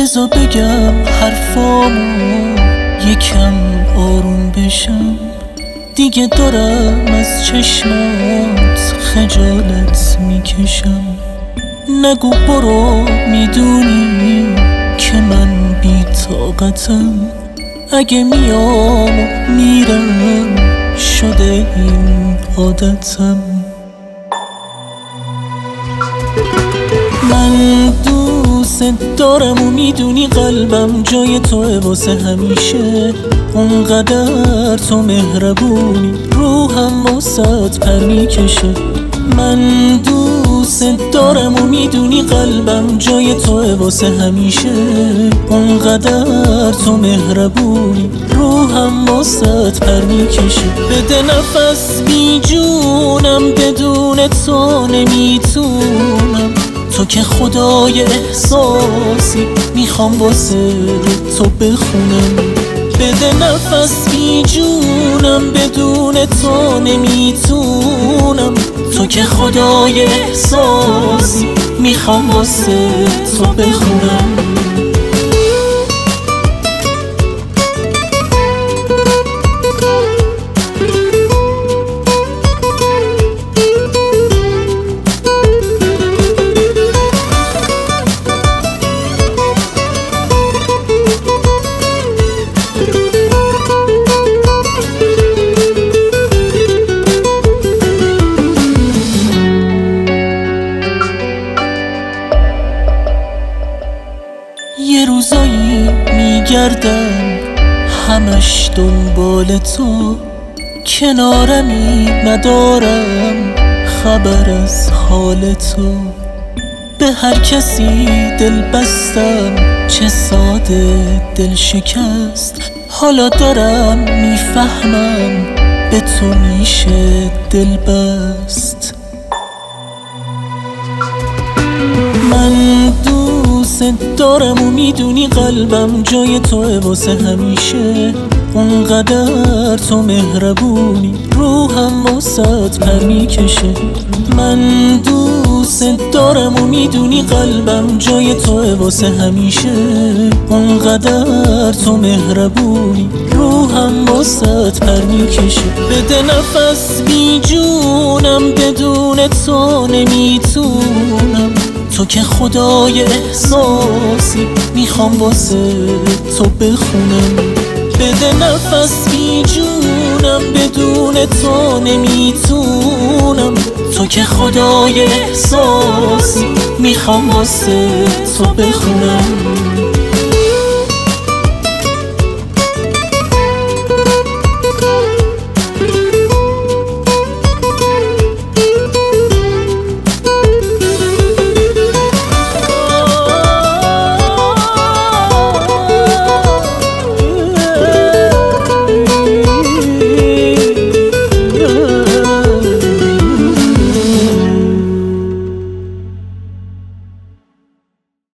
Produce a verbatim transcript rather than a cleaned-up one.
بذار بگم حرفامو یکم آروم بشم، دیگه دارم از چشمات خجالت میکشم. نگو برو، میدونی که من بی طاقتم، اگه میام و میرم شده این عادتم. من دوست دارم و میدونی قلبم جای توه واسه همیشه، اونقدر تو مهربونی روحم واسط پر میکشه. من دوست دارم و میدونی قلبم جای توه واسه همیشه، اونقدر تو مهربونی روحم واسط پر میکشه. بده نفس بی جونم، بدون تو نمیتونم، تو که خدای احساسی میخوام واسه تو بخونم. بده نفس بی جونم، بدون تو نمیتونم، تو که خدای احساسی میخوام واسه تو بخونم. یه روزایی میگردم همش دنبال تو، کنارمی ندارم خبر از حال تو. به هر کسی دل بستم چه ساده دل شکست، حالا دارم میفهمم به تو میشه دل بست. من دوست دارم و میدونی قلبم جای توه واسه همیشه، اونقدر تو مهربونی روحم واسط پر میکشه. من دوست دارم و میدونی قلبم جای توه واسه همیشه، اونقدر تو مهربونی روحم واسط پر میکشه. بده نفس بی جونم، بدون تو نمیتونم، تو که خدای احساسی میخوام واسه تو بخونم. بده نفس بی جونم، بدون تو نمیتونم، تو که خدای احساسی میخوام واسه تو بخونم.